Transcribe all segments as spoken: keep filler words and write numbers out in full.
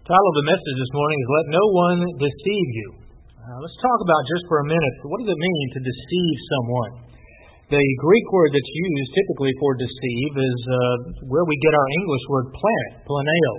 The title of the message this morning is Let No One Deceive You. Uh, let's talk about just for a minute, what does it mean to deceive someone? The Greek word that's used typically for deceive is uh, where we get our English word planet, planeo.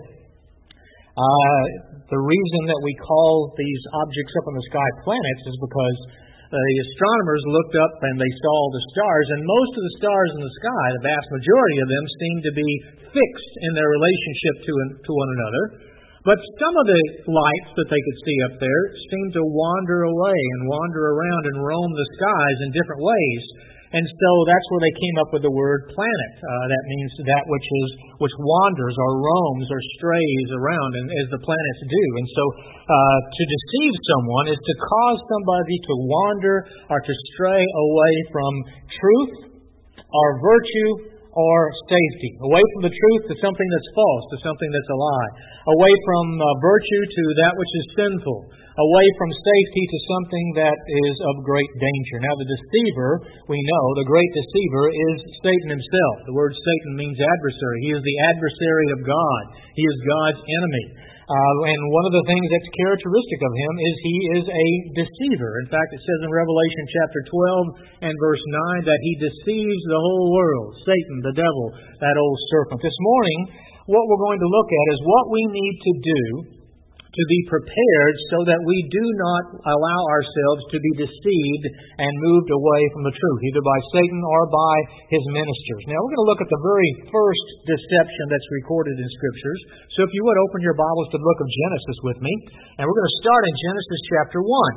Uh, the reason that we call these objects up in the sky planets is because the astronomers looked up and they saw the stars, and most of the stars in the sky, the vast majority of them, seem to be fixed in their relationship to, to one another. But some of the lights that they could see up there seemed to wander away and wander around and roam the skies in different ways. And so that's where they came up with the word planet. Uh, that means that which is which wanders or roams or strays around, and as the planets do. And so uh, to deceive someone is to cause somebody to wander or to stray away from truth or virtue or safety, away from the truth to something that's false, to something that's a lie, away from uh, virtue to that which is sinful, away from safety to something that is of great danger. Now the deceiver, we know, the great deceiver is Satan himself. The word Satan means adversary. He is the adversary of God. He is God's enemy. Uh, and one of the things that's characteristic of him is he is a deceiver. In fact, it says in Revelation chapter twelve and verse nine that he deceives the whole world. Satan, the devil, that old serpent. This morning, what we're going to look at is what we need to do to be prepared so that we do not allow ourselves to be deceived and moved away from the truth, either by Satan or by his ministers. Now, we're going to look at the very first deception that's recorded in Scriptures. So if you would, open your Bibles to the book of Genesis with me. And we're going to start in Genesis chapter one.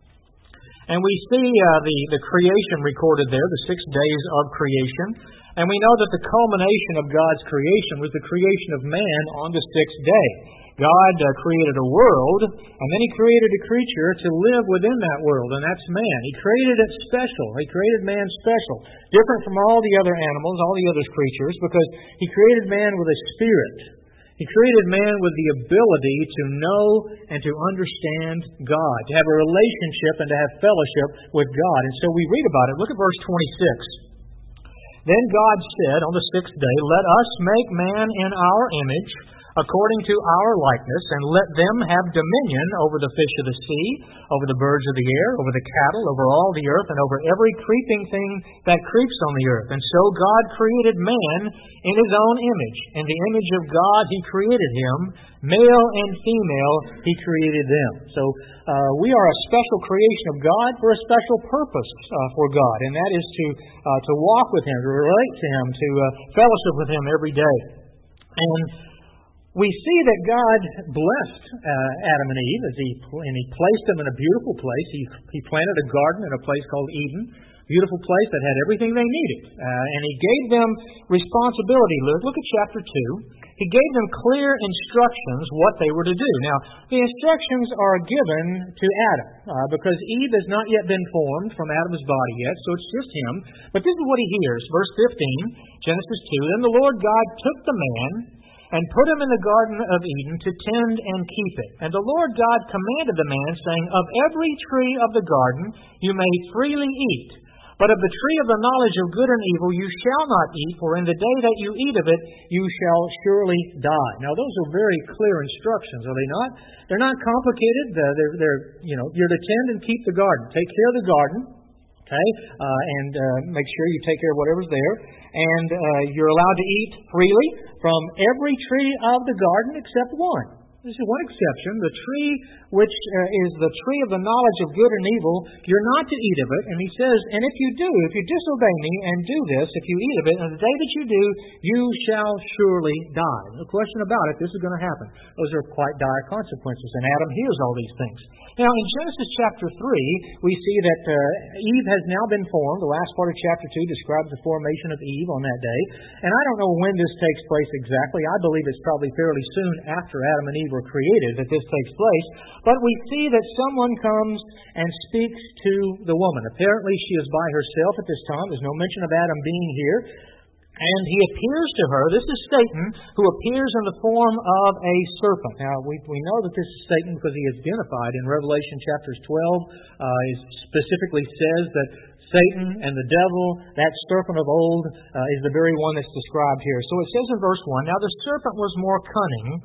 And we see uh, the, the creation recorded there, the six days of creation. And we know that the culmination of God's creation was the creation of man on the sixth day. God uh, created a world, and then He created a creature to live within that world, and that's man. He created it special. He created man special, different from all the other animals, all the other creatures, because He created man with a spirit. He created man with the ability to know and to understand God, to have a relationship and to have fellowship with God. And so we read about it. Look at verse twenty-six. Then God said on the sixth day, "Let us make man in our image, according to our likeness, and let them have dominion over the fish of the sea, over the birds of the air, over the cattle, over all the earth, and over every creeping thing that creeps on the earth." And so God created man in His own image. In the image of God He created him. Male and female He created them. So uh, we are a special creation of God for a special purpose uh, for God, and that is to uh, to walk with Him, to relate to Him, to uh, fellowship with Him every day. And we see that God blessed uh, Adam and Eve as he and He placed them in a beautiful place. He He planted a garden in a place called Eden, beautiful place that had everything they needed, uh, and He gave them responsibility. Look at chapter two. He gave them clear instructions what they were to do. Now, the instructions are given to Adam uh, because Eve has not yet been formed from Adam's body yet, so it's just him. But this is what he hears. Verse fifteen, Genesis two. Then the Lord God took the man and put him in the garden of Eden to tend and keep it. And the Lord God commanded the man, saying, "Of every tree of the garden you may freely eat, but of the tree of the knowledge of good and evil you shall not eat, for in the day that you eat of it you shall surely die." Now those are very clear instructions, are they not? They're not complicated. Uh, they're, they're, you know, you're to tend and keep the garden. Take care of the garden, okay, uh, and uh, make sure you take care of whatever's there. And uh, you're allowed to eat freely from every tree of the garden except one. This is one exception. The tree which uh, is the tree of the knowledge of good and evil, you're not to eat of it. And He says, "And if you do, if you disobey me and do this, if you eat of it, on the day that you do, you shall surely die." No question about it, this is going to happen. Those are quite dire consequences. And Adam hears all these things. Now, in Genesis chapter three, we see that uh, Eve has now been formed. The last part of chapter two describes the formation of Eve on that day. And I don't know when this takes place exactly. I believe it's probably fairly soon after Adam and Eve were created that this takes place. But we see that someone comes and speaks to the woman. Apparently she is by herself at this time. There's no mention of Adam being here. And he appears to her. This is Satan, who appears in the form of a serpent. Now, we, we know that this is Satan because he is identified in Revelation chapters twelve. Uh, it specifically says that Satan and the devil, that serpent of old, uh, is the very one that's described here. So it says in verse one, "Now the serpent was more cunning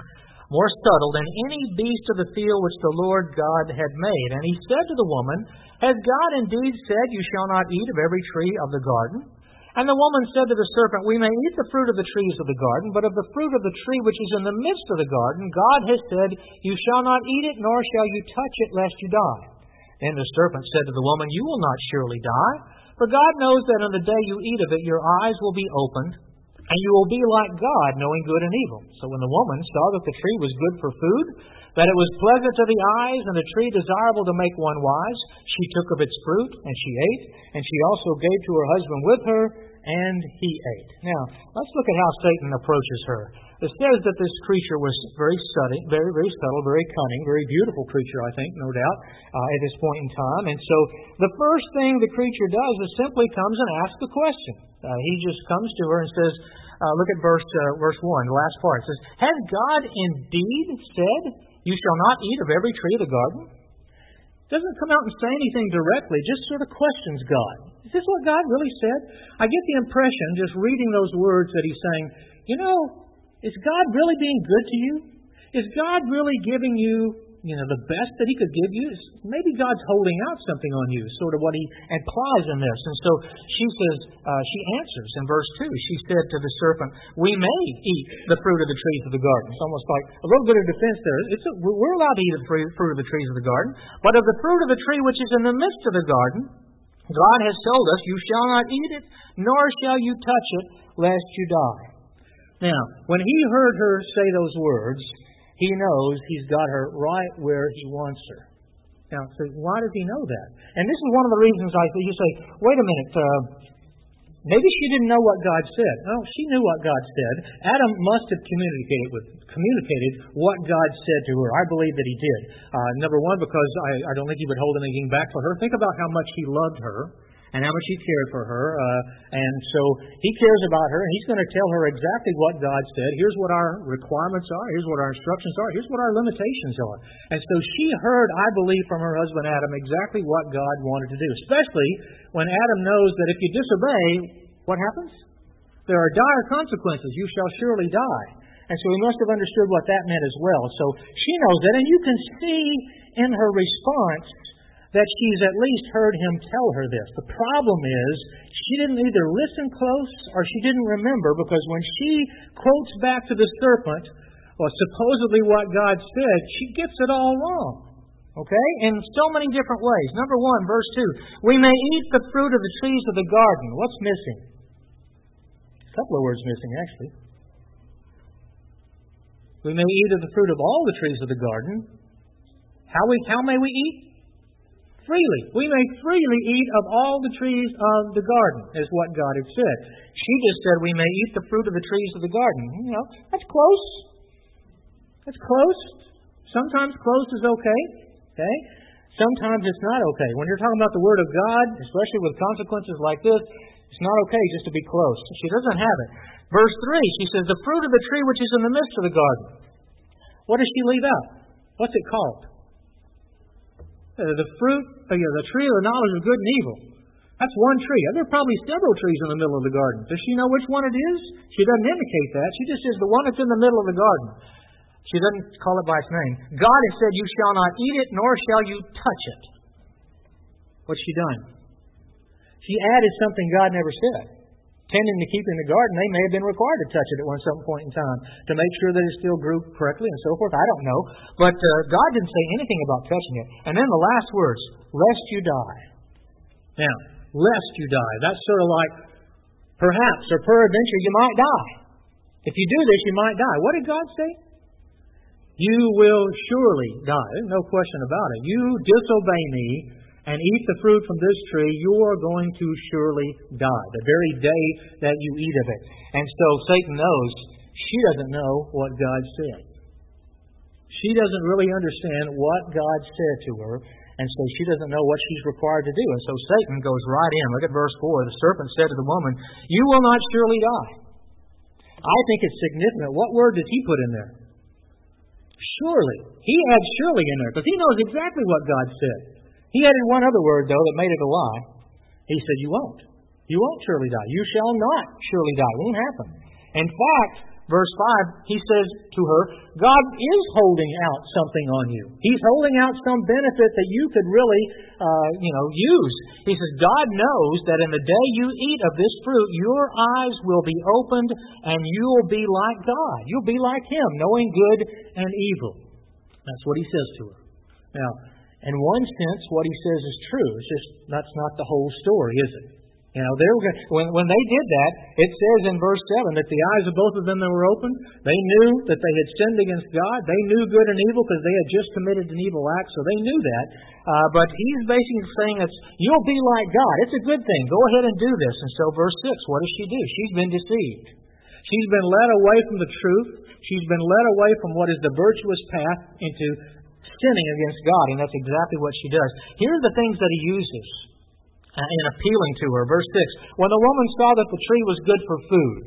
more subtle than any beast of the field which the Lord God had made. And he said to the woman, Has God indeed said, You shall not eat of every tree of the garden? And the woman said to the serpent, We may eat the fruit of the trees of the garden, but of the fruit of the tree which is in the midst of the garden, God has said, You shall not eat it, nor shall you touch it, lest you die. Then the serpent said to the woman, You will not surely die, for God knows that in the day you eat of it, your eyes will be opened, and you will be like God, knowing good and evil. So when the woman saw that the tree was good for food, that it was pleasant to the eyes, and the tree desirable to make one wise, she took of its fruit, and she ate, and she also gave to her husband with her, and he ate. Now, let's look at how Satan approaches her. It says that this creature was very subtle, very, very subtle, very cunning, very beautiful creature, I think, no doubt, uh, at this point in time. And so the first thing the creature does is simply comes and asks a question. Uh, he just comes to her and says, uh, look at verse uh, verse one, the last part. It says, Has God indeed said, You shall not eat of every tree of the garden? Doesn't come out and say anything directly, just sort of questions God. Is this what God really said? I get the impression, just reading those words, that he's saying, you know, is God really being good to you? Is God really giving you, you know, the best that he could give you? Maybe God's holding out something on you, sort of what he implies in this. And so she says, uh, she answers in verse two. She said to the serpent, We may eat the fruit of the trees of the garden. It's almost like a little bit of defense there. It's a, we're allowed to eat of the fruit of the trees of the garden. But of the fruit of the tree which is in the midst of the garden, God has told us, You shall not eat it, nor shall you touch it, lest you die. Now, when he heard her say those words, he knows he's got her right where he wants her. Now, so why does he know that? And this is one of the reasons I you say, wait a minute, uh, maybe she didn't know what God said. No, she knew what God said. Adam must have communicated with communicated what God said to her. I believe that he did. Uh, number one, because I, I don't think he would hold anything back for her. Think about how much he loved her and how much he cared for her. Uh, and so he cares about her, and he's going to tell her exactly what God said. Here's what our requirements are. Here's what our instructions are. Here's what our limitations are. And so she heard, I believe, from her husband Adam exactly what God wanted to do, especially when Adam knows that if you disobey, what happens? There are dire consequences. You shall surely die. And so he must have understood what that meant as well. So she knows that, and you can see in her response that she's at least heard him tell her this. The problem is she didn't either listen close or she didn't remember, because when she quotes back to the serpent, well, supposedly what God said, she gets it all wrong. Okay? In so many different ways. Number one, verse two, we may eat the fruit of the trees of the garden. What's missing? A couple of words missing, actually. We may eat of the fruit of all the trees of the garden. How we how may we eat? Freely. We may freely eat of all the trees of the garden, is what God had said. She just said we may eat the fruit of the trees of the garden. You know, that's close. That's close. Sometimes close is okay. Okay? Sometimes it's not okay. When you're talking about the Word of God, especially with consequences like this, it's not okay just to be close. She doesn't have it. Verse three, she says, the fruit of the tree which is in the midst of the garden. What does she leave out? What's it called? Uh, the fruit, uh, yeah, the tree of the knowledge of good and evil. That's one tree. There are probably several trees in the middle of the garden. Does she know which one it is? She doesn't indicate that. She just says the one that's in the middle of the garden. She doesn't call it by its name. God has said, you shall not eat it, nor shall you touch it. What's she done? She added something God never said. Tending to keep in the garden, they may have been required to touch it at one some point in time to make sure that it still grew correctly and so forth. I don't know. But uh, God didn't say anything about touching it. And then the last words, lest you die. Now, lest you die. That's sort of like, perhaps or peradventure you might die. If you do this, you might die. What did God say? You will surely die. There's no question about it. You disobey me and eat the fruit from this tree, you are going to surely die, the very day that you eat of it. And so Satan knows she doesn't know what God said. She doesn't really understand what God said to her, and so she doesn't know what she's required to do. And so Satan goes right in. Look at verse four. The serpent said to the woman, you will not surely die. I think it's significant. What word did he put in there? Surely. He adds surely in there, because he knows exactly what God said. He added one other word, though, that made it a lie. He said, you won't. You won't surely die. You shall not surely die. It won't happen. In fact, verse five, he says to her, God is holding out something on you. He's holding out some benefit that you could really, uh, you know, use. He says, God knows that in the day you eat of this fruit, your eyes will be opened and you will be like God. You'll be like Him, knowing good and evil. That's what he says to her. Now, in one sense, what he says is true. It's just, that's not the whole story, is it? You know, they were going, when, when they did that, it says in verse seven that the eyes of both of them that were open, they knew that they had sinned against God. They knew good and evil because they had just committed an evil act, so they knew that. Uh, but he's basically saying that you'll be like God. It's a good thing. Go ahead and do this. And so verse six, what does she do? She's been deceived. She's been led away from the truth. She's been led away from what is the virtuous path into sinning against God, and that's exactly what she does. Here are the things that he uses in appealing to her. Verse six, when the woman saw that the tree was good for food,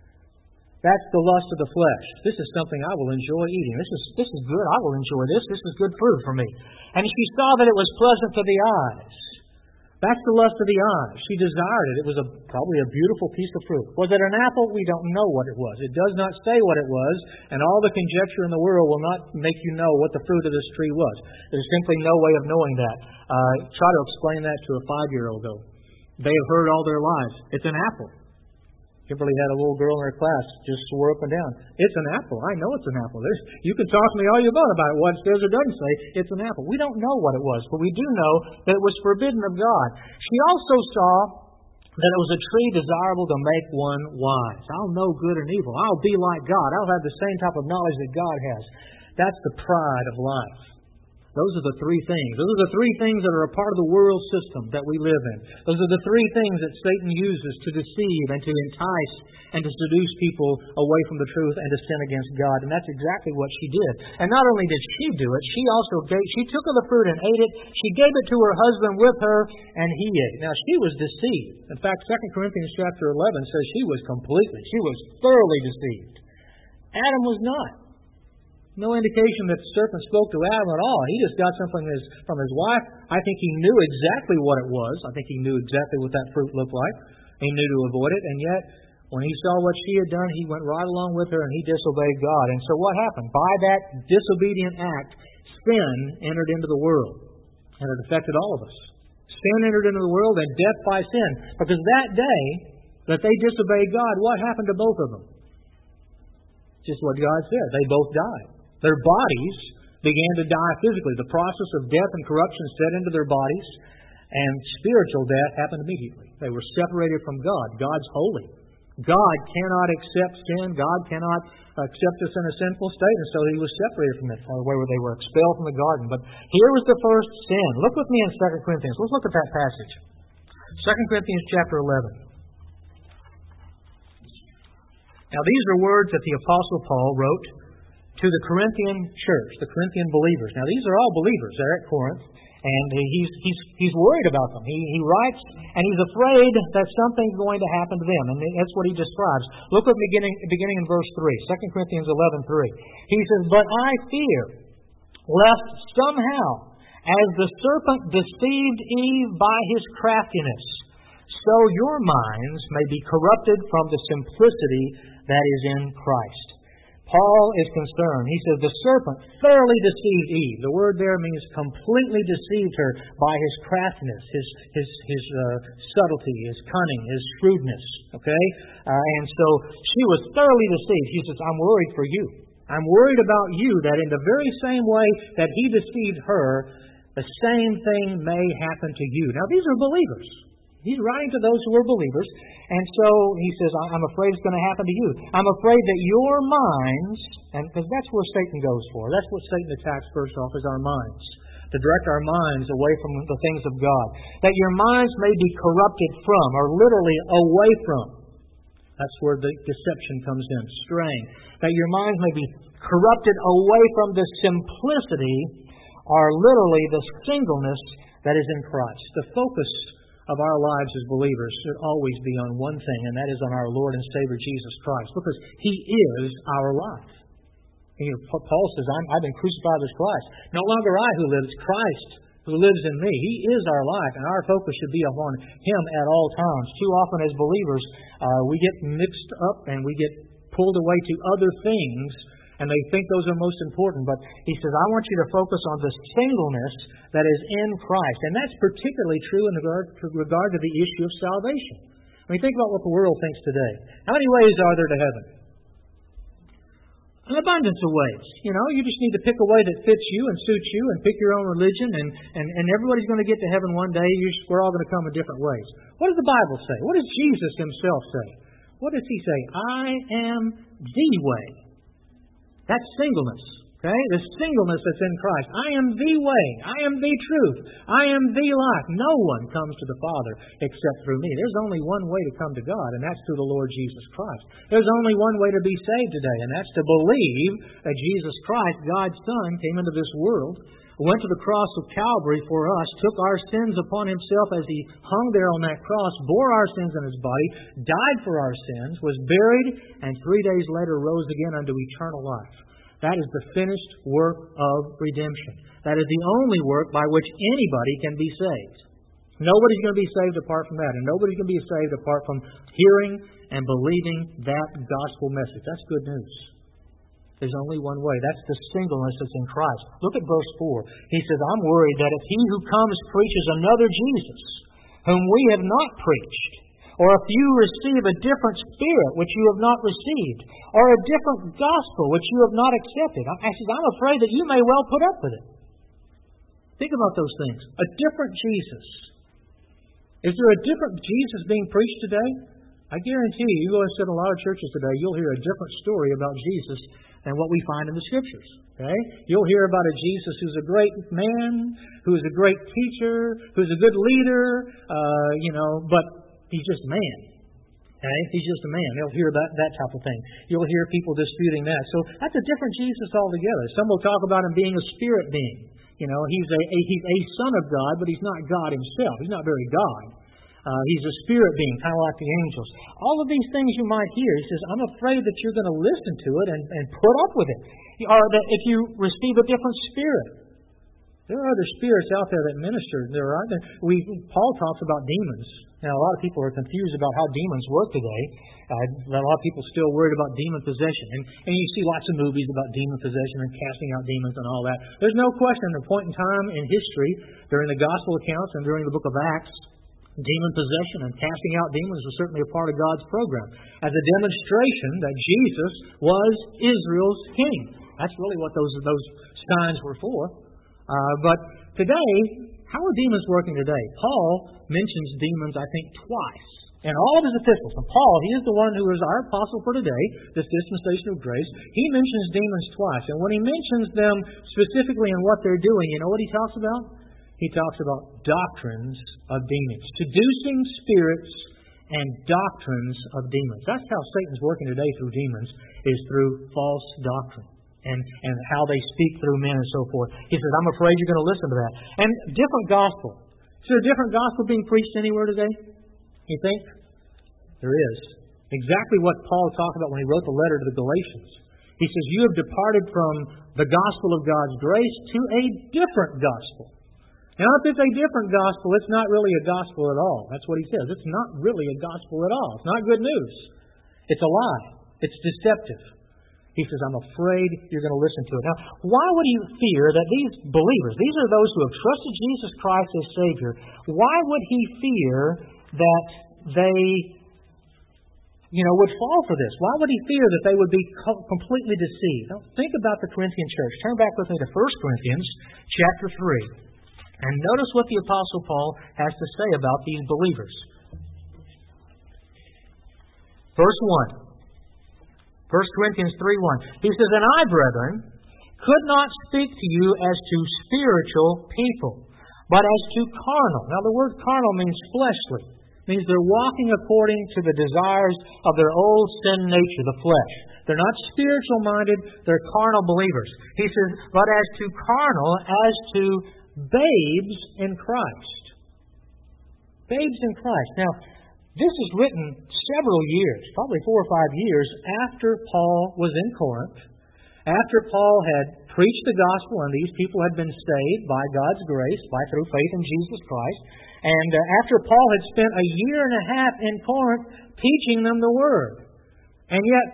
that's the lust of the flesh. This is something I will enjoy eating. This is this is good. I will enjoy this. This is good food for me. And she saw that it was pleasant to the eyes. That's the lust of the eyes. She desired it. It was a, probably a beautiful piece of fruit. Was it an apple? We don't know what it was. It does not say what it was, and all the conjecture in the world will not make you know what the fruit of this tree was. There's simply no way of knowing that. Uh, try to explain that to a five-year-old, though. They have heard all their lives. It's an apple. Kimberly had a little girl in her class just swore up and down, it's an apple. I know it's an apple. There's, you can talk to me all you want about it, what it says or doesn't say. It's an apple. We don't know what it was, but we do know that it was forbidden of God. She also saw that it was a tree desirable to make one wise. I'll know good and evil. I'll be like God. I'll have the same type of knowledge that God has. That's the pride of life. Those are the three things. Those are the three things that are a part of the world system that we live in. Those are the three things that Satan uses to deceive and to entice and to seduce people away from the truth and to sin against God. And that's exactly what she did. And not only did she do it, she also gave, she took of the fruit and ate it. She gave it to her husband with her, and he ate. Now, she was deceived. In fact, Second Corinthians chapter eleven says she was completely, she was thoroughly deceived. Adam was not. No indication that the serpent spoke to Adam at all. He just got something from his wife. I think he knew exactly what it was. I think he knew exactly what that fruit looked like. He knew to avoid it. And yet, when he saw what she had done, he went right along with her and he disobeyed God. And so what happened? By that disobedient act, sin entered into the world. And it affected all of us. Sin entered into the world and death by sin. Because that day that they disobeyed God, what happened to both of them? Just what God said. They both died. Their bodies began to die physically. The process of death and corruption set into their bodies, and spiritual death happened immediately. They were separated from God. God's holy. God cannot accept sin. God cannot accept us in a sinful state, and so He was separated from it, where they were expelled from the garden. But here was the first sin. Look with me in Second Corinthians. Let's look at that passage. Second Corinthians chapter eleven. Now, these are words that the Apostle Paul wrote to the Corinthian church, the Corinthian believers. Now, these are all believers there at Corinth, and he's he's he's worried about them. He he writes, and he's afraid that something's going to happen to them, and that's what he describes. Look at beginning beginning in verse three, Second Corinthians eleven three. He says, "But I fear, lest somehow, as the serpent deceived Eve by his craftiness, so your minds may be corrupted from the simplicity that is in Christ." Paul is concerned. He says the serpent thoroughly deceived Eve. The word there means completely deceived her by his craftiness, his his his uh, subtlety, his cunning, his shrewdness. Okay, uh, and so she was thoroughly deceived. He says, "I'm worried for you. I'm worried about you that in the very same way that he deceived her, the same thing may happen to you." Now, these are believers. He's writing to those who are believers. And so he says, I'm afraid it's going to happen to you. I'm afraid that your minds, and because that's where Satan goes for. That's what Satan attacks first off, is our minds. To direct our minds away from the things of God. That your minds may be corrupted from, or literally away from. That's where the deception comes in, straying. That your minds may be corrupted away from the simplicity, or literally the singleness that is in Christ. The focus of our lives as believers should always be on one thing, and that is on our Lord and Savior Jesus Christ, because He is our life. You know, Paul says, I'm, I've been crucified with Christ. No longer I who lives, Christ who lives in me. He is our life, and our focus should be upon Him at all times. Too often as believers, uh, we get mixed up and we get pulled away to other things, and they think those are most important. But he says, I want you to focus on the singleness that is in Christ. And that's particularly true in regard, regard to the issue of salvation. I mean, think about what the world thinks today. How many ways are there to heaven? An abundance of ways. You know, you just need to pick a way that fits you and suits you and pick your own religion, and, and, and everybody's going to get to heaven one day. You're just, we're all going to come in different ways. What does the Bible say? What does Jesus himself say? What does he say? I am the way. That's singleness. Okay? The singleness that's in Christ. I am the way. I am the truth. I am the life. No one comes to the Father except through me. There's only one way to come to God, and that's through the Lord Jesus Christ. There's only one way to be saved today, and that's to believe that Jesus Christ, God's Son, came into this world, went to the cross of Calvary for us, took our sins upon himself as he hung there on that cross, bore our sins in his body, died for our sins, was buried, and three days later rose again unto eternal life. That is the finished work of redemption. That is the only work by which anybody can be saved. Nobody's going to be saved apart from that, and nobody's going to be saved apart from hearing and believing that gospel message. That's good news. There's only one way. That's the singleness that's in Christ. Look at verse four. He says, I'm worried that if he who comes preaches another Jesus, whom we have not preached, or if you receive a different spirit which you have not received, or a different gospel which you have not accepted, I says, I'm afraid that you may well put up with it. Think about those things. A different Jesus. Is there a different Jesus being preached today? I guarantee you, you go and sit in a lot of churches today, you'll hear a different story about Jesus than what we find in the Scriptures. Okay? You'll hear about a Jesus who's a great man, who is a great teacher, who's a good leader, uh, you know, but he's just a man. Okay? He's just a man. You'll hear about that type of thing. You'll hear people disputing that. So that's a different Jesus altogether. Some will talk about him being a spirit being. You know, he's a, a he's a son of God, but he's not God himself. He's not very God. Uh, he's a spirit being, kind of like the angels. All of these things you might hear. He says, I'm afraid that you're going to listen to it and, and put up with it. Or that if you receive a different spirit. There are other spirits out there that minister. There are. We Paul talks about demons. Now, a lot of people are confused about how demons work today. Uh, a lot of people still worried about demon possession. And, and you see lots of movies about demon possession and casting out demons and all that. There's no question at a point in time in history, during the gospel accounts and during the book of Acts, demon possession and casting out demons was certainly a part of God's program as a demonstration that Jesus was Israel's king. That's really what those those signs were for. Uh, but today, how are demons working today? Paul mentions demons, I think, twice in all of his epistles. And Paul, he is the one who is our apostle for today, this dispensation of grace. He mentions demons twice. And when he mentions them specifically in what they're doing, you know what he talks about? He talks about doctrines of demons, seducing spirits and doctrines of demons. That's how Satan's working today through demons, is through false doctrine and, and how they speak through men and so forth. He says, I'm afraid you're going to listen to that. And different gospel. Is there a different gospel being preached anywhere today? You think? There is. Exactly what Paul talked about when he wrote the letter to the Galatians. He says, you have departed from the gospel of God's grace to a different gospel. Now, if it's a different gospel, it's not really a gospel at all. That's what he says. It's not really a gospel at all. It's not good news. It's a lie. It's deceptive. He says, I'm afraid you're going to listen to it. Now, why would he fear that these believers, these are those who have trusted Jesus Christ as Savior, why would he fear that they, you know, would fall for this? Why would he fear that they would be co- completely deceived? Now, think about the Corinthian church. Turn back with me to First Corinthians chapter three. And notice what the Apostle Paul has to say about these believers. Verse one. First Corinthians three one. He says, And I, brethren, could not speak to you as to spiritual people, but as to carnal. Now the word carnal means fleshly. It means they're walking according to the desires of their old sin nature, the flesh. They're not spiritual-minded, they're carnal believers. He says, but as to carnal, as to babes in Christ. Babes in Christ. Now, this is written several years, probably four or five years after Paul was in Corinth, after Paul had preached the gospel and these people had been saved by God's grace, by through faith in Jesus Christ, and uh, after Paul had spent a year and a half in Corinth teaching them the Word. And yet,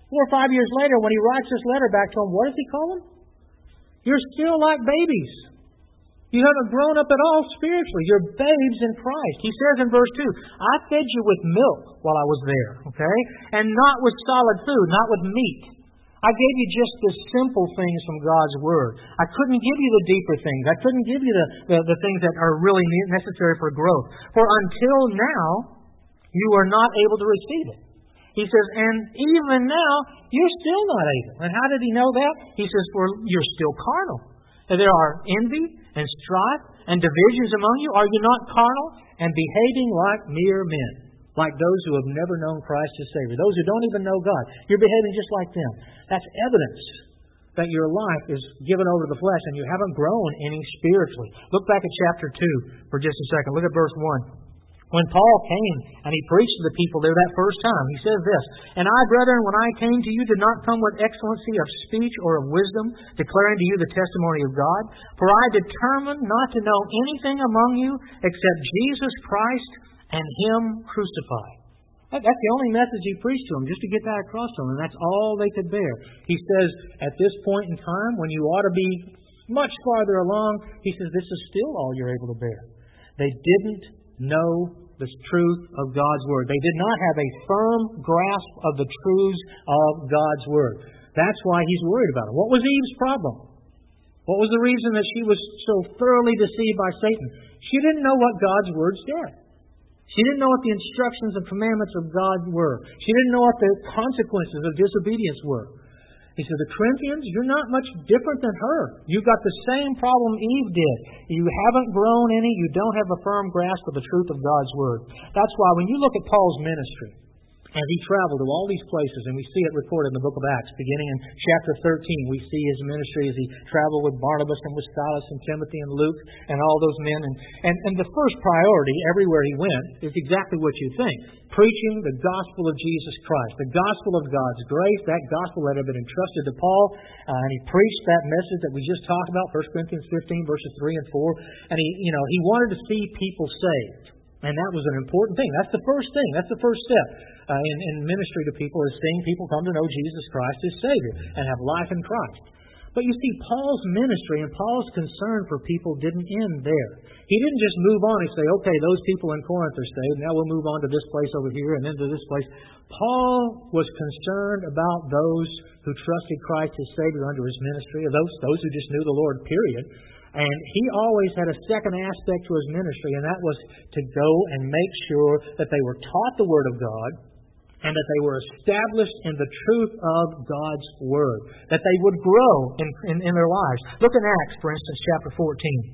Four or five years later, when he writes this letter back to them, what does he call them? You're still like babies. You haven't grown up at all spiritually. You're babes in Christ. He says in verse two, I fed you with milk while I was there, okay? And not with solid food, not with meat. I gave you just the simple things from God's Word. I couldn't give you the deeper things. I couldn't give you the, the, the things that are really necessary for growth. For until now, you are not able to receive it. He says, and even now, you're still not able. And how did he know that? He says, for you're still carnal. And there are envy and strife and divisions among you. Are you not carnal and behaving like mere men? Like those who have never known Christ as Savior. Those who don't even know God. You're behaving just like them. That's evidence that your life is given over to the flesh and you haven't grown any spiritually. Look back at chapter two for just a second. Look at verse one. When Paul came and he preached to the people there that first time, he says this, And I, brethren, when I came to you, did not come with excellency of speech or of wisdom, declaring to you the testimony of God. For I determined not to know anything among you except Jesus Christ and Him crucified. That's the only message he preached to them, just to get that across to them, and that's all they could bear. He says, at this point in time, when you ought to be much farther along, he says, this is still all you're able to bear. They didn't know the truth of God's Word. They did not have a firm grasp of the truths of God's Word. That's why he's worried about it. What was Eve's problem? What was the reason that she was so thoroughly deceived by Satan? She didn't know what God's Word said. She didn't know what the instructions and commandments of God were. She didn't know what the consequences of disobedience were. He said, the Corinthians, you're not much different than her. You've got the same problem Eve did. You haven't grown any. You don't have a firm grasp of the truth of God's Word. That's why when you look at Paul's ministry, as he traveled to all these places, and we see it recorded in the book of Acts, beginning in chapter thirteen, we see his ministry as he traveled with Barnabas and with Silas and Timothy and Luke and all those men. And, and, and the first priority everywhere he went is exactly what you think. Preaching the gospel of Jesus Christ, the gospel of God's grace, that gospel that had been entrusted to Paul. Uh, and he preached that message that we just talked about, First Corinthians fifteen, verses three and four. And he, you know, he wanted to see people saved. And that was an important thing. That's the first thing. That's the first step uh, in, in ministry to people, is seeing people come to know Jesus Christ as Savior and have life in Christ. But you see, Paul's ministry and Paul's concern for people didn't end there. He didn't just move on and say, okay, those people in Corinth are saved, now we'll move on to this place over here and then to this place. Paul was concerned about those who trusted Christ as Savior under his ministry, or those, those who just knew the Lord, period. And he always had a second aspect to his ministry, and that was to go and make sure that they were taught the Word of God and that they were established in the truth of God's Word, that they would grow in, in, in their lives. Look in Acts, for instance, chapter fourteen.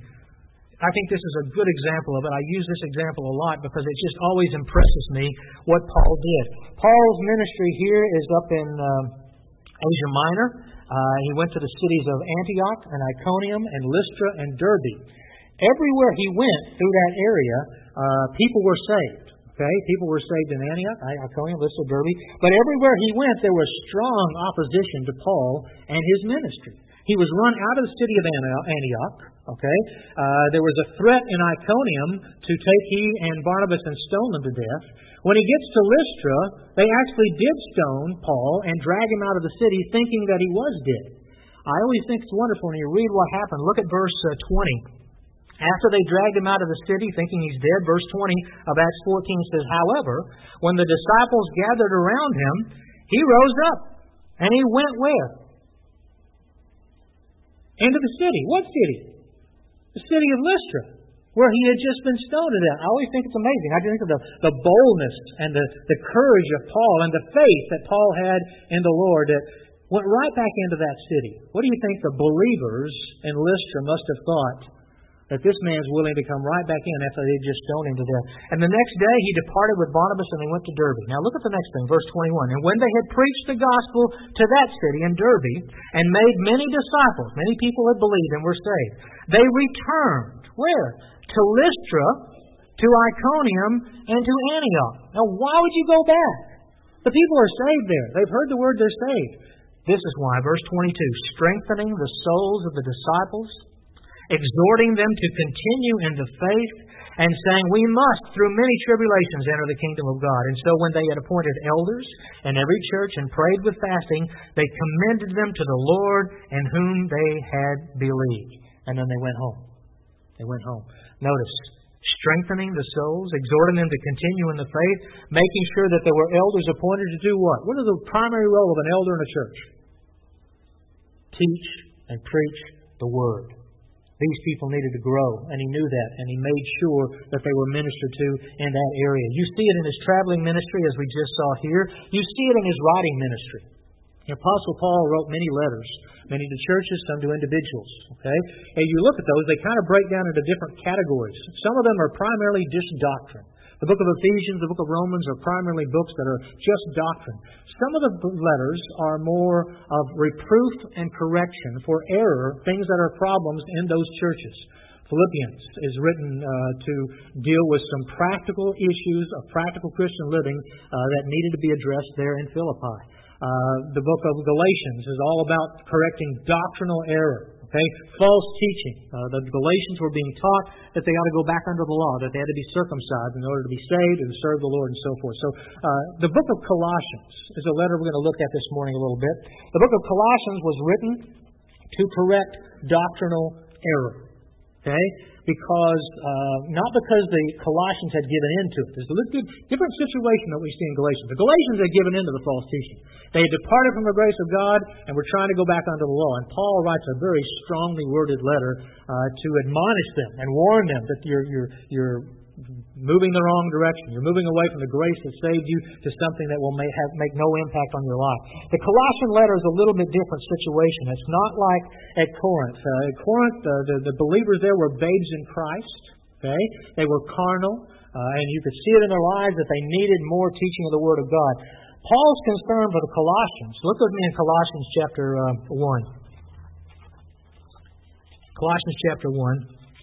I think this is a good example of it. I use this example a lot because it just always impresses me what Paul did. Paul's ministry here is up in um, Asia Minor. Uh, he went to the cities of Antioch and Iconium and Lystra and Derbe. Everywhere he went through that area, uh, people were saved. Okay, people were saved in Antioch, Iconium, Lystra, Derbe. But everywhere he went, there was strong opposition to Paul and his ministry. He was run out of the city of Antioch. Okay, uh, there was a threat in Iconium to take he and Barnabas and stone them to death. When he gets to Lystra, they actually did stone Paul and drag him out of the city thinking that he was dead. I always think it's wonderful when you read what happened. Look at verse uh, twenty. After they dragged him out of the city thinking he's dead, verse twenty of Acts fourteen says, However, when the disciples gathered around him, he rose up and he went where? Into the city. What city? The city of Lystra, where he had just been stoned to death. I always think it's amazing. I think of the, the boldness and the, the courage of Paul and the faith that Paul had in the Lord that went right back into that city. What do you think the believers in Lystra must have thought? That this man's willing to come right back in after they just stoned him to death. And the next day he departed with Barnabas and they went to Derbe. Now look at the next thing, verse twenty-one. And when they had preached the gospel to that city in Derbe and made many disciples, many people had believed and were saved, they returned. Where? To Lystra, to Iconium, and to Antioch. Now why would you go back? The people are saved there. They've heard the word, they're saved. This is why, verse twenty-two, strengthening the souls of the disciples exhorting them to continue in the faith, and saying, we must, through many tribulations, enter the kingdom of God. And so when they had appointed elders in every church and prayed with fasting, they commended them to the Lord in whom they had believed. And then they went home. They went home. Notice, strengthening the souls, exhorting them to continue in the faith, making sure that there were elders appointed to do what? What is the primary role of an elder in a church? Teach and preach the Word. These people needed to grow, and he knew that, and he made sure that they were ministered to in that area. You see it in his traveling ministry, as we just saw here. You see it in his writing ministry. The Apostle Paul wrote many letters, many to churches, some to individuals. Okay, and you look at those, they kind of break down into different categories. Some of them are primarily just doctrine. The book of Ephesians, the book of Romans are primarily books that are just doctrine. Some of the letters are more of reproof and correction for error, things that are problems in those churches. Philippians is written uh, to deal with some practical issues of practical Christian living uh, that needed to be addressed there in Philippi. Uh, the book of Galatians is all about correcting doctrinal error. Okay, false teaching. Uh, the Galatians were being taught that they ought to go back under the law, that they had to be circumcised in order to be saved and to serve the Lord and so forth. So uh, the book of Colossians is a letter we're going to look at this morning a little bit. The book of Colossians was written to correct doctrinal error. Okay? Because, uh, not because the Colossians had given in to it. There's a little different situation that we see in Galatians. The Galatians had given in to the false teaching. They had departed from the grace of God and were trying to go back under the law. And Paul writes a very strongly worded letter uh, to admonish them and warn them that you're, you're, you're moving the wrong direction. You're moving away from the grace that saved you to something that will make, have, make no impact on your life. The Colossian letter is a little bit different situation. It's not like at Corinth. Uh, at Corinth, uh, the, the believers there were babes in Christ. Okay, they were carnal, uh, and you could see it in their lives that they needed more teaching of the Word of God. Paul's concern for the Colossians. Look with me in Colossians chapter uh, one. Colossians chapter one.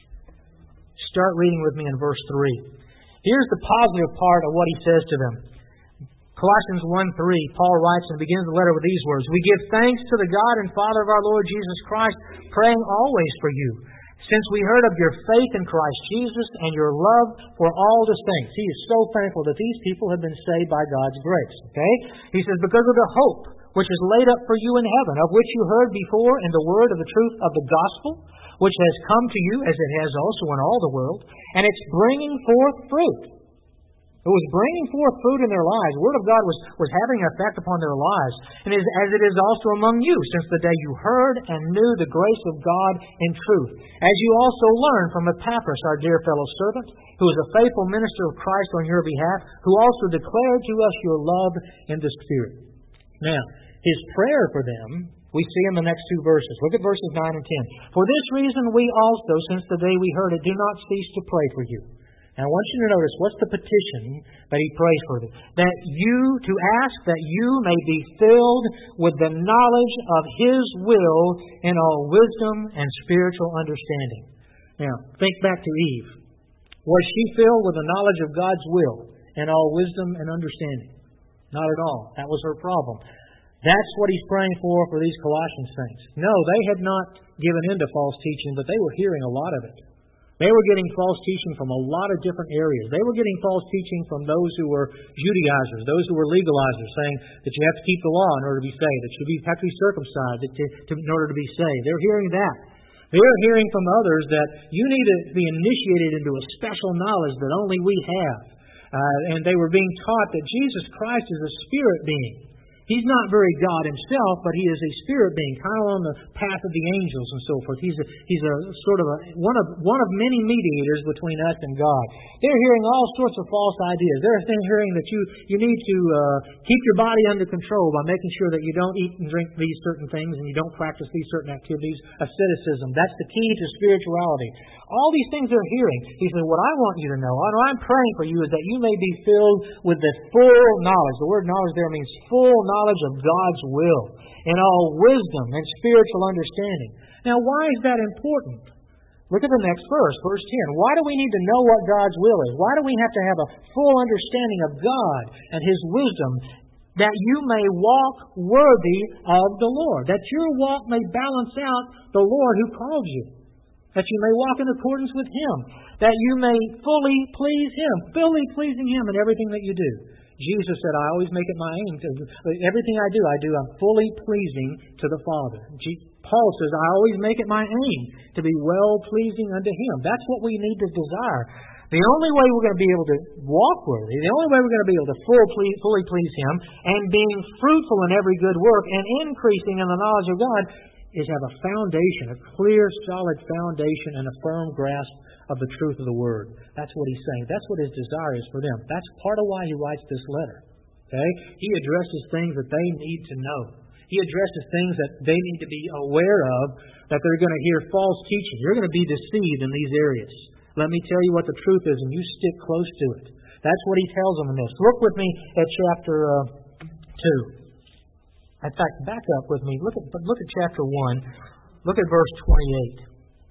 Start reading with me in verse three. Here's the positive part of what he says to them. Colossians one three, Paul writes and begins the letter with these words. We give thanks to the God and Father of our Lord Jesus Christ, praying always for you, since we heard of your faith in Christ Jesus and your love for all the saints. He is so thankful that these people have been saved by God's grace. Okay? He says, because of the hope which is laid up for you in heaven, of which you heard before in the word of the truth of the gospel, which has come to you as it has also in all the world, and it's bringing forth fruit. It was bringing forth fruit in their lives. The Word of God was, was having an effect upon their lives. And as, as it is also among you, since the day you heard and knew the grace of God in truth. As you also learned from Epaphras, our dear fellow servant, who is a faithful minister of Christ on your behalf, who also declared to us your love in the Spirit. Now, his prayer for them, we see in the next two verses. Look at verses nine and ten. For this reason we also, since the day we heard it, do not cease to pray for you. Now I want you to notice what's the petition that he prays for them. That you, to ask that you may be filled with the knowledge of His will in all wisdom and spiritual understanding. Now, think back to Eve. Was she filled with the knowledge of God's will in all wisdom and understanding? Not at all. That was her problem. That's what he's praying for for these Colossian saints. No, they had not given in to false teaching, but they were hearing a lot of it. They were getting false teaching from a lot of different areas. They were getting false teaching from those who were Judaizers, those who were legalizers, saying that you have to keep the law in order to be saved, that you have to be circumcised to, to, in order to be saved. They're hearing that. They're hearing from others that you need to be initiated into a special knowledge that only we have. Uh, and they were being taught that Jesus Christ is a spirit being. He's not very God himself, but he is a spirit being, kind of on the path of the angels and so forth. He's a, he's a sort of a, one of one of many mediators between us and God. They're hearing all sorts of false ideas. They're hearing that you, you need to uh, keep your body under control by making sure that you don't eat and drink these certain things and you don't practice these certain activities. Asceticism. That's the key to spirituality. All these things they're hearing. He said, what I want you to know, what I'm praying for you is that you may be filled with the full knowledge. The word knowledge there means full knowledge of God's will in all wisdom and spiritual understanding. Now, why is that important? Look at the next verse, verse ten. Why do we need to know what God's will is? Why do we have to have a full understanding of God and His wisdom, that you may walk worthy of the Lord, that your walk may balance out the Lord who called you? that you may walk in accordance with Him, that you may fully please Him, fully pleasing Him in everything that you do. Jesus said, I always make it my aim to, everything I do, I do, I'm fully pleasing to the Father. Paul says, I always make it my aim to be well-pleasing unto Him. That's what we need to desire. The only way we're going to be able to walk worthy, the only way we're going to be able to full please, fully please Him, and being fruitful in every good work and increasing in the knowledge of God, is have a foundation, a clear, solid foundation, and a firm grasp of the truth of the Word. That's what he's saying. That's what his desire is for them. That's part of why he writes this letter. Okay? He addresses things that they need to know. He addresses things that they need to be aware of, that they're going to hear false teaching. You're going to be deceived in these areas. Let me tell you what the truth is, and you stick close to it. That's what he tells them in this. Look with me at chapter uh, two. In fact, back up with me. Look at look at chapter one. Look at verse twenty-eight.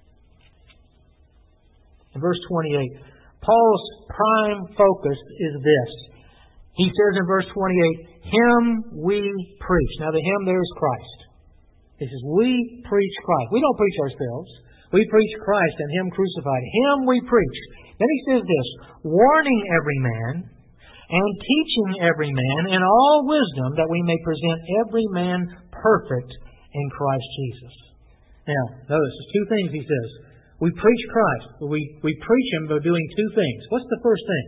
In verse twenty-eight, Paul's prime focus is this. He says in verse twenty-eight, Him we preach. Now the Him there is Christ. He says, we preach Christ. We don't preach ourselves. We preach Christ and Him crucified. Him we preach. Then he says this, warning every man and teaching every man in all wisdom, that we may present every man perfect in Christ Jesus. Now, notice there's two things he says. We preach Christ. We, we preach Him by doing two things. What's the first thing?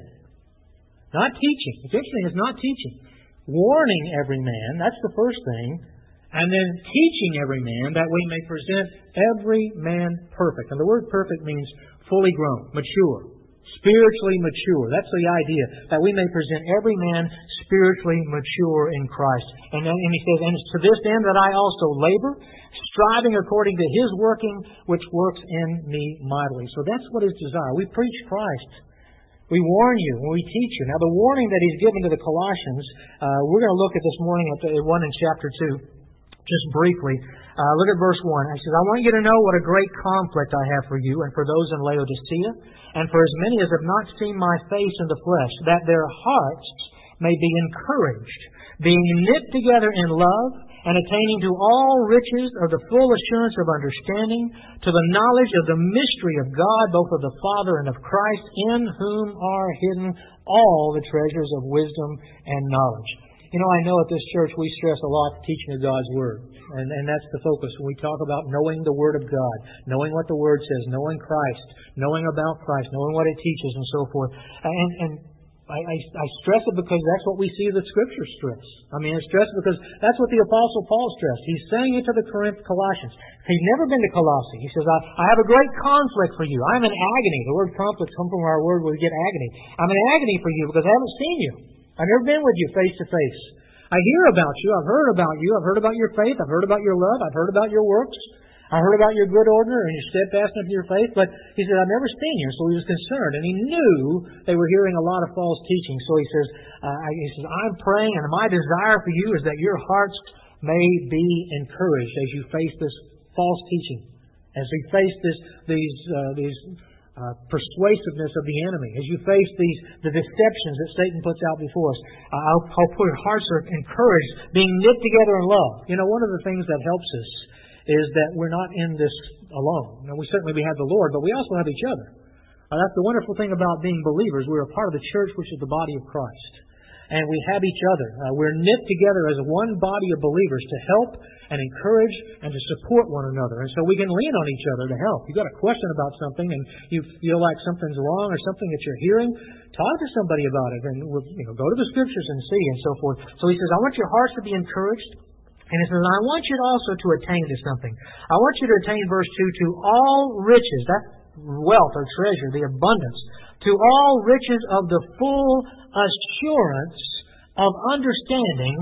Not teaching. It's interesting, it's not teaching. Warning every man, that's the first thing. And then teaching every man, that we may present every man perfect. And the word perfect means fully grown, mature. Spiritually mature. That's the idea. That we may present every man spiritually mature in Christ. And then and he says, and to this end that I also labor, striving according to His working, which works in me mightily. So that's what His desire. We preach Christ. We warn you and we teach you. Now the warning that He's given to the Colossians, uh, we're going to look at this morning at the one in chapter two, just briefly. Uh, look at verse one. He says, I want you to know what a great conflict I have for you and for those in Laodicea, and for as many as have not seen my face in the flesh, that their hearts may be encouraged, being knit together in love, and attaining to all riches of the full assurance of understanding, to the knowledge of the mystery of God, both of the Father and of Christ, in whom are hidden all the treasures of wisdom and knowledge. You know, I know at this church we stress a lot the teaching of God's Word. And, and that's the focus. When we talk about knowing the Word of God, knowing what the Word says, knowing Christ, knowing about Christ, knowing what it teaches and so forth. And, and I, I, I stress it because that's what we see the Scriptures stress. I mean, I stress it because that's what the Apostle Paul stressed. He's saying it to the Corinth Colossians. He's never been to Colossae. He says, I, I have a great conflict for you. I'm in agony. The word conflict comes from our word where we get agony. I'm in agony for you because I haven't seen you. I've never been with you face to face. I hear about you. I've heard about you. I've heard about your faith. I've heard about your love. I've heard about your works. I heard about your good order and your steadfastness of your faith. But he said, I've never seen you. So he was concerned. And he knew they were hearing a lot of false teaching. So he says, uh, he says, I'm praying, and my desire for you is that your hearts may be encouraged as you face this false teaching, as you face this, these, uh, these, Uh, persuasiveness of the enemy, as you face these the deceptions that Satan puts out before us. Uh, I'll, I'll put your hearts are encouraged, being knit together in love. You know, one of the things that helps us is that we're not in this alone. Now, we certainly we have the Lord, but we also have each other. Uh, that's the wonderful thing about being believers. We're a part of the church, which is the body of Christ. And we have each other. Uh, we're knit together as one body of believers to help and encourage and to support one another. And so we can lean on each other to help. You've got a question about something and you feel like something's wrong or something that you're hearing, talk to somebody about it and we'll, you know, go to the Scriptures and see and so forth. So he says, I want your hearts to be encouraged. And he says, I want you also to attain to something. I want you to attain, verse two, to all riches, that wealth or treasure, the abundance, to all riches of the full assurance of understanding,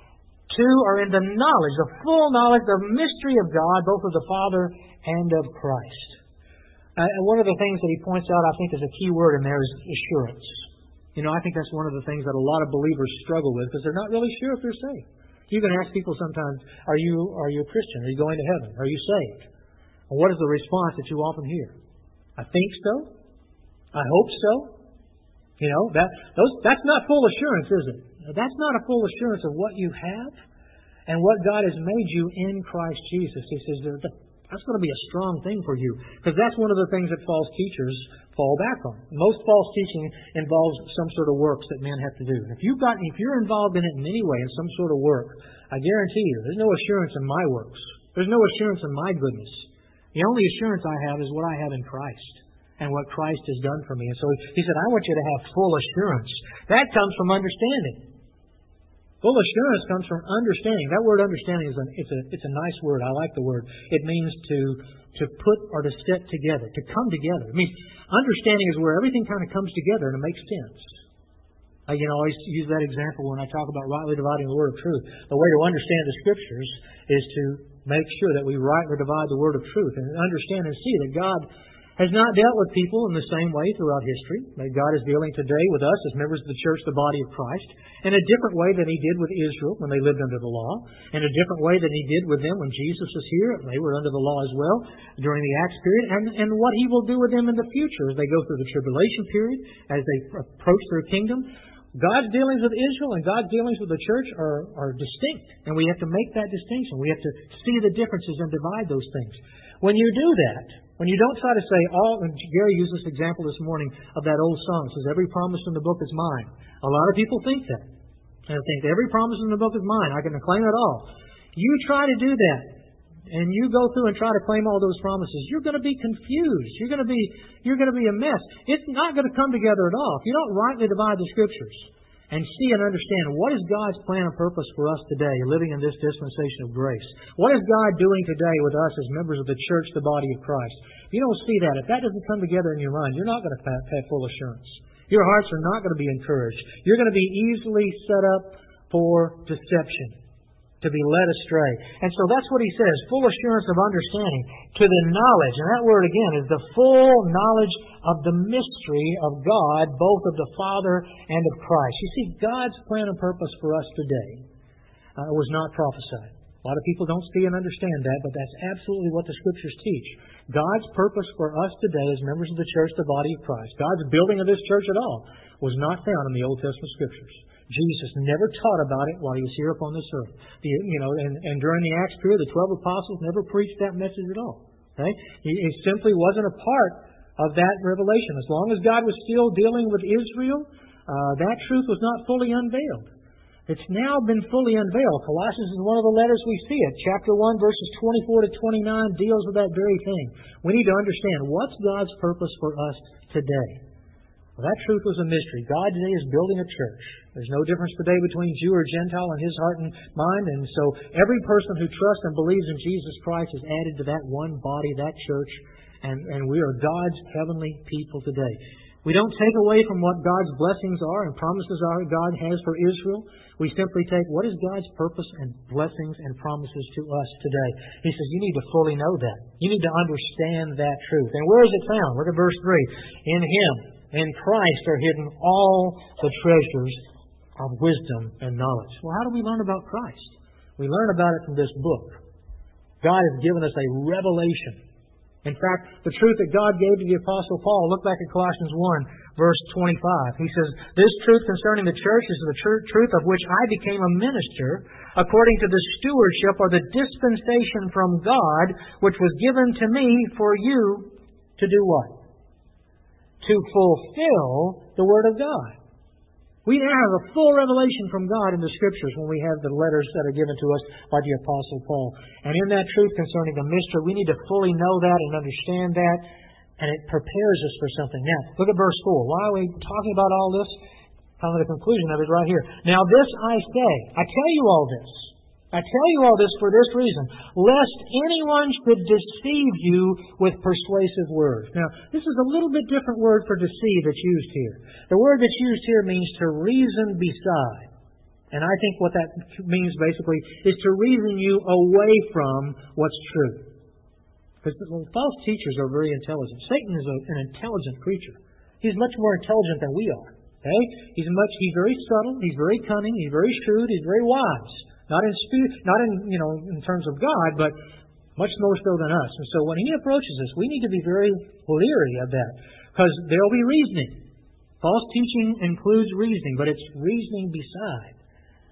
to or in the knowledge, the full knowledge, the mystery of God, both of the Father and of Christ. Uh, and one of the things that he points out, I think, is a key word in there is assurance. You know, I think that's one of the things that a lot of believers struggle with because they're not really sure if they're saved. You can ask people sometimes, are you are you a Christian? Are you going to heaven? Are you saved? And what is the response that you often hear? I think so. I hope so. You know, that those that's not full assurance, is it? That's not a full assurance of what you have and what God has made you in Christ Jesus. He says, That's going to be a strong thing for you, because that's one of the things that false teachers fall back on. Most false teaching involves some sort of works that men have to do. If you've got, if you're involved in it in any way, in some sort of work, I guarantee you, there's no assurance in my works. There's no assurance in my goodness. The only assurance I have is what I have in Christ and what Christ has done for me. And so he said, I want you to have full assurance. That comes from understanding. Full assurance comes from understanding. That word understanding is a, it's a, it's a nice word. I like the word. It means to, to put or to set together, to come together. It means understanding is where everything kind of comes together and it makes sense. I, you know, I always use that example when I talk about rightly dividing the word of truth. The way to understand the Scriptures is to make sure that we rightly divide the word of truth and understand and see that God has not dealt with people in the same way throughout history. That God is dealing today with us as members of the church, the body of Christ, in a different way than He did with Israel when they lived under the law, in a different way than He did with them when Jesus was here. They were under the law as well during the Acts period, and, and what He will do with them in the future as they go through the tribulation period, as they approach their kingdom. God's dealings with Israel and God's dealings with the church are, are distinct, and we have to make that distinction. We have to see the differences and divide those things. When you do that, when you don't try to say, all, and Gary used this example this morning of that old song, it says, every promise in the book is mine. A lot of people think that. And think, every promise in the book is mine. I can claim it all. You try to do that, and you go through and try to claim all those promises, you're going to be confused. You're going to be, you're going to be a mess. It's not going to come together at all. If you don't rightly divide the Scriptures and see and understand what is God's plan and purpose for us today, living in this dispensation of grace. What is God doing today with us as members of the church, the body of Christ? If you don't see that, if that doesn't come together in your mind, you're not going to have, have full assurance. Your hearts are not going to be encouraged. You're going to be easily set up for deception, to be led astray. And so that's what he says, full assurance of understanding, to the knowledge, and that word again is the full knowledge of the mystery of God, both of the Father and of Christ. You see, God's plan and purpose for us today uh, was not prophesied. A lot of people don't see and understand that, but that's absolutely what the Scriptures teach. God's purpose for us today as members of the church, the body of Christ, God's building of this church at all, was not found in the Old Testament Scriptures. Jesus never taught about it while He was here upon this earth. The, you know, and, and during the Acts period, the twelve apostles never preached that message at all. Okay? It simply wasn't a part of that revelation. As long as God was still dealing with Israel, uh, that truth was not fully unveiled. It's now been fully unveiled. Colossians is one of the letters we see it. Chapter one, verses twenty-four to twenty-nine deals with that very thing. We need to understand what's God's purpose for us today. Well, that truth was a mystery. God today is building a church. There's no difference today between Jew or Gentile in His heart and mind. And so every person who trusts and believes in Jesus Christ is added to that one body, that church. And, and we are God's heavenly people today. We don't take away from what God's blessings are and promises are God has for Israel. We simply take what is God's purpose and blessings and promises to us today. He says you need to fully know that. You need to understand that truth. And where is it found? Look at verse three. In Him, in Christ, are hidden all the treasures of wisdom and knowledge. Well, how do we learn about Christ? We learn about it from this book. God has given us a revelation. In fact, the truth that God gave to the Apostle Paul, look back at Colossians one, verse twenty-five. He says, this truth concerning the church is the tr- truth of which I became a minister according to the stewardship or the dispensation from God, which was given to me for you to do what? To fulfill the Word of God. We now have a full revelation from God in the Scriptures when we have the letters that are given to us by the Apostle Paul. And in that truth concerning the mystery, we need to fully know that and understand that, and it prepares us for something. Now, look at verse four. Why are we talking about all this? Kind of the conclusion of it right here. Now this I say, I tell you all this. I tell you all this for this reason, lest anyone should deceive you with persuasive words. Now, this is a little bit different word for deceive that's used here. The word that's used here means to reason beside. And I think what that means basically is to reason you away from what's true. Because false teachers are very intelligent. Satan is a, an intelligent creature. He's much more intelligent than we are. Okay? He's much. He's very subtle. He's very cunning. He's very shrewd. He's very wise. Not in, not in, you know, in terms of God, but much more so than us. And so when he approaches us, we need to be very leery of that, because there will be reasoning. False teaching includes reasoning, but it's reasoning beside.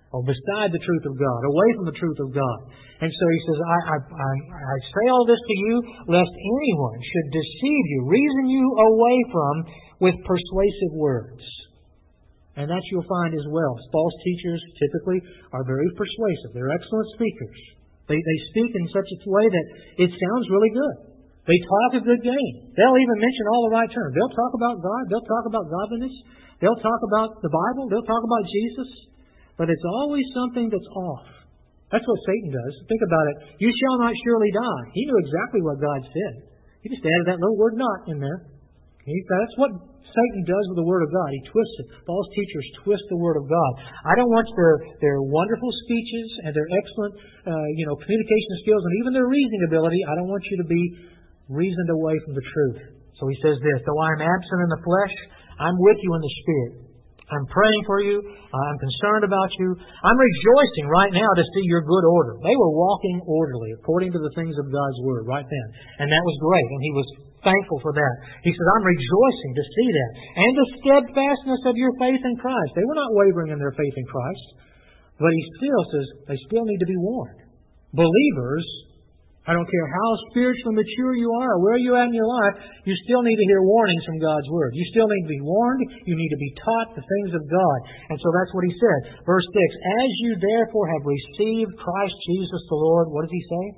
or beside the truth of God, away from the truth of God. And so he says, I, I, I, I say all this to you, lest anyone should deceive you, reason you away from with persuasive words. And that you'll find as well. False teachers typically are very persuasive. They're excellent speakers. They, they speak in such a way that it sounds really good. They talk a good game. They'll even mention all the right terms. They'll talk about God. They'll talk about godliness. They'll talk about the Bible. They'll talk about Jesus. But it's always something that's off. That's what Satan does. Think about it. You shall not surely die. He knew exactly what God said. He just added that little word not in there. He, that's what Satan does with the Word of God. He twists it. False teachers twist the Word of God. I don't want their, their wonderful speeches and their excellent uh, you know, communication skills and even their reasoning ability. I don't want you to be reasoned away from the truth. So he says this, though I am absent in the flesh, I'm with you in the Spirit. I'm praying for you. I'm concerned about you. I'm rejoicing right now to see your good order. They were walking orderly according to the things of God's Word right then. And that was great. And he was thankful for that. He says, I'm rejoicing to see that. And the steadfastness of your faith in Christ. They were not wavering in their faith in Christ. But he still says they still need to be warned. Believers, I don't care how spiritually mature you are or where you're at in your life, you still need to hear warnings from God's Word. You still need to be warned. You need to be taught the things of God. And so that's what he said. Verse six, as you therefore have received Christ Jesus the Lord, what does he say?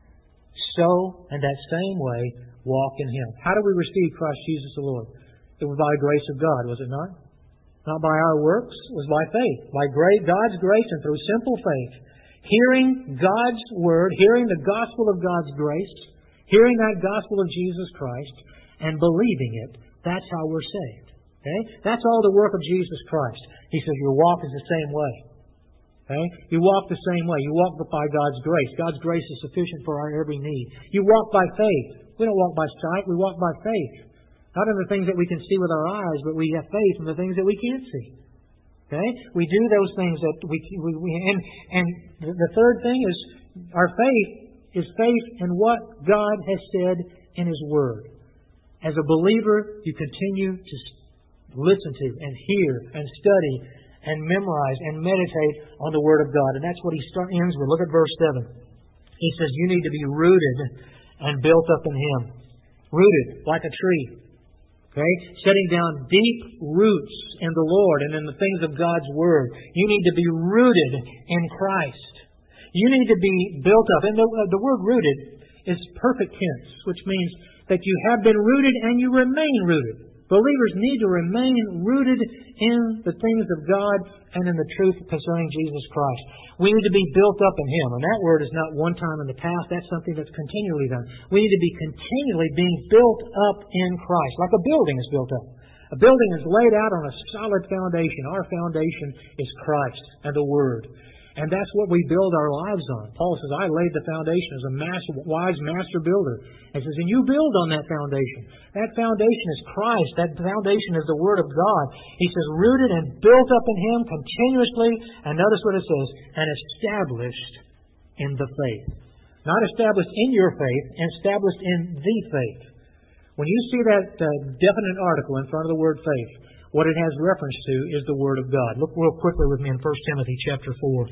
So, in that same way, walk in Him. How do we receive Christ Jesus the Lord? It was by the grace of God, was it not? Not by our works. It was by faith. By God's grace and through simple faith. Hearing God's Word, hearing the gospel of God's grace, hearing that gospel of Jesus Christ, and believing it, that's how we're saved. Okay? That's all the work of Jesus Christ. He says your walk is the same way. Okay? You walk the same way. You walk by God's grace. God's grace is sufficient for our every need. You walk by faith. We don't walk by sight. We walk by faith. Not in the things that we can see with our eyes, but we have faith in the things that we can't see. Okay? We do those things that we, we, we and, and the third thing is our faith is faith in what God has said in His Word. As a believer, you continue to listen to and hear and study and memorize and meditate on the Word of God. And that's what he start, ends with. Look at verse seven. He says, you need to be rooted and built up in Him. Rooted like a tree. Okay? Setting down deep roots in the Lord and in the things of God's Word. You need to be rooted in Christ. You need to be built up. And the, uh, the word rooted is perfect tense, which means that you have been rooted and you remain rooted. Believers need to remain rooted in the things of God and in the truth concerning Jesus Christ. We need to be built up in Him. And that word is not one time in the past. That's something that's continually done. We need to be continually being built up in Christ, like a building is built up. A building is laid out on a solid foundation. Our foundation is Christ and the Word. And that's what we build our lives on. Paul says, I laid the foundation as a master, wise master builder. And says, and you build on that foundation. That foundation is Christ. That foundation is the Word of God. He says, rooted and built up in Him continuously. And notice what it says, and established in the faith. Not established in your faith, established in the faith. When you see that uh, definite article in front of the word faith, what it has reference to is the Word of God. Look real quickly with me in First Timothy chapter four.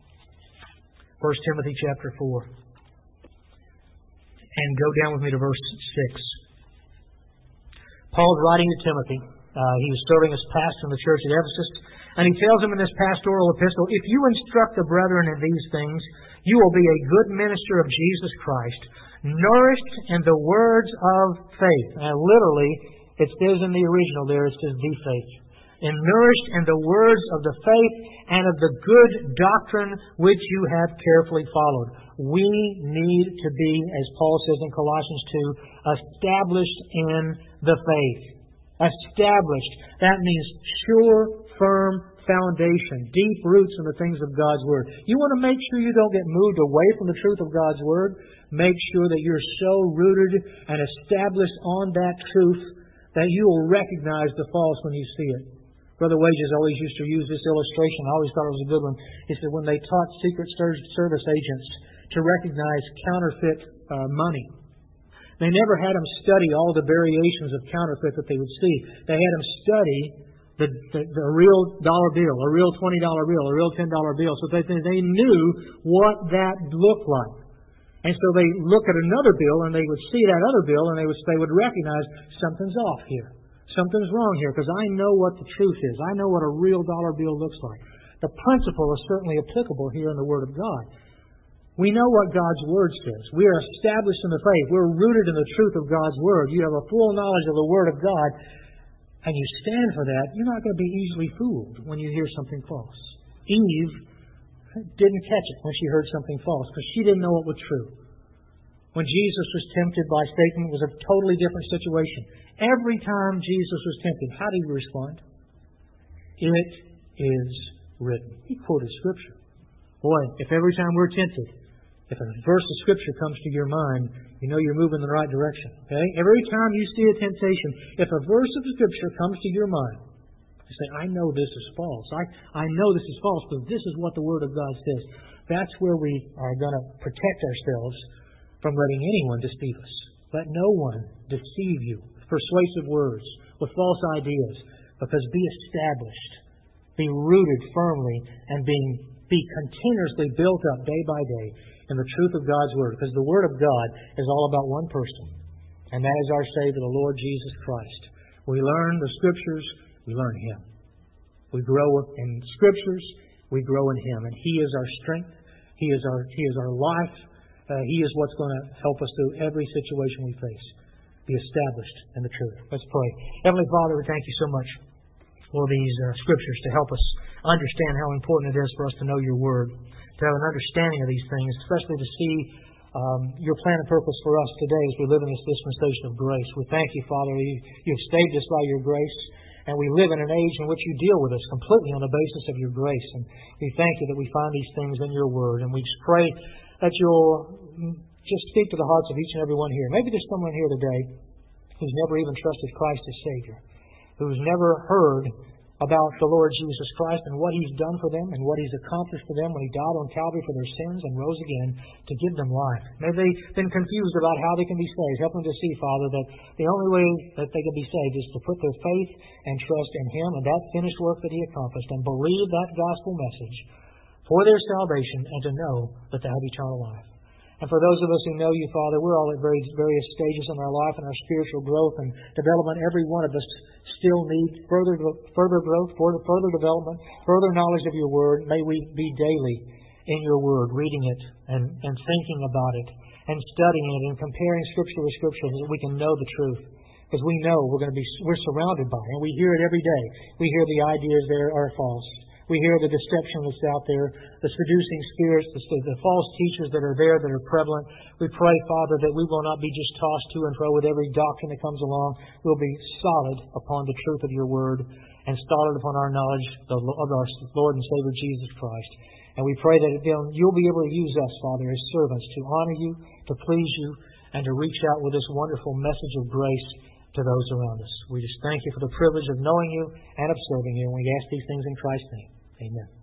First Timothy chapter four. And go down with me to verse six. Paul's writing to Timothy. Uh, he was serving as pastor in the church at Ephesus. And he tells him in this pastoral epistle, if you instruct the brethren in these things, you will be a good minister of Jesus Christ, nourished in the words of faith. Now, literally, it says in the original there, it says the faith. And nourished in the words of the faith and of the good doctrine which you have carefully followed. We need to be, as Paul says in Colossians two, established in the faith. Established. That means sure, firm foundation. Deep roots in the things of God's Word. You want to make sure you don't get moved away from the truth of God's Word? Make sure that you're so rooted and established on that truth that you will recognize the false when you see it. Brother Wages always used to use this illustration. I always thought it was a good one. He said when they taught Secret Service agents to recognize counterfeit uh, money, they never had them study all the variations of counterfeit that they would see. They had them study the, the, the real dollar bill, a real twenty dollar bill, a real ten dollar bill. So they, they knew what that looked like. And so they look at another bill and they would see that other bill and they would, they would recognize something's off here. Something's wrong here because I know what the truth is. I know what a real dollar bill looks like. The principle is certainly applicable here in the Word of God. We know what God's Word says. We are established in the faith. We're rooted in the truth of God's Word. You have a full knowledge of the Word of God and you stand for that. You're not going to be easily fooled when you hear something false. Eve didn't catch it when she heard something false because she didn't know it was true. When Jesus was tempted by Satan, it was a totally different situation. Every time Jesus was tempted, how did he respond? It is written. He quoted Scripture. Boy, if every time we're tempted, if a verse of Scripture comes to your mind, you know you're moving in the right direction. Okay? Every time you see a temptation, if a verse of Scripture comes to your mind, you say, I know this is false. I, I know this is false, but this is what the Word of God says. That's where we are going to protect ourselves from letting anyone deceive us. Let no one deceive you with persuasive words, with false ideas, because be established, be rooted firmly, and being, be continuously built up day by day in the truth of God's Word. Because the Word of God is all about one person, and that is our Savior, the Lord Jesus Christ. We learn the Scriptures, we learn Him. We grow in Scriptures, we grow in Him, and He is our strength, He is our, He is our life. Uh, he is what's going to help us through every situation we face. Be established in the truth. Let's pray. Heavenly Father, we thank you so much for these uh, Scriptures to help us understand how important it is for us to know your Word, to have an understanding of these things, especially to see um, your plan and purpose for us today as we live in this dispensation of grace. We thank you, Father, you, you've saved us by your grace, and we live in an age in which you deal with us completely on the basis of your grace. And we thank you that we find these things in your Word, and we just pray that you'll just speak to the hearts of each and every one here. Maybe there's someone here today who's never even trusted Christ as Savior, who's never heard about the Lord Jesus Christ and what He's done for them and what He's accomplished for them when He died on Calvary for their sins and rose again to give them life. Maybe they've been confused about how they can be saved. Help them to see, Father, that the only way that they can be saved is to put their faith and trust in Him and that finished work that He accomplished and believe that gospel message for their salvation and to know that they have eternal life. And for those of us who know you, Father, we're all at very, various stages in our life and our spiritual growth and development. Every one of us still need further further growth, further, further development, further knowledge of your Word. May we be daily in your Word, reading it and, and thinking about it and studying it and comparing Scripture with Scripture so that we can know the truth. Because we know we're going to be we're surrounded by it, and we hear it every day. We hear the ideas there are false. We hear the deception that's out there, the seducing spirits, the, the false teachers that are there that are prevalent. We pray, Father, that we will not be just tossed to and fro with every doctrine that comes along. We'll be solid upon the truth of your Word and solid upon our knowledge of our Lord and Savior Jesus Christ. And we pray that you'll be able to use us, Father, as servants to honor you, to please you, and to reach out with this wonderful message of grace to those around us. We just thank you for the privilege of knowing you and of serving you. And we ask these things in Christ's name. Amen.